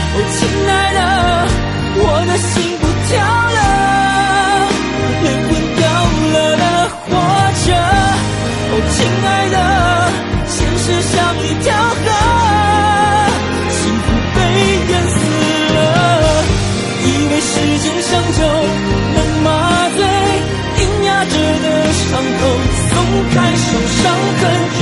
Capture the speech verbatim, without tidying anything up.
哦，亲爱的，我的心不跳了，灵魂掉了的活着。哦，亲爱的，现实像一条河，幸福被淹死了。以为时间长久能麻醉，硬压着的伤口，松开手，伤痕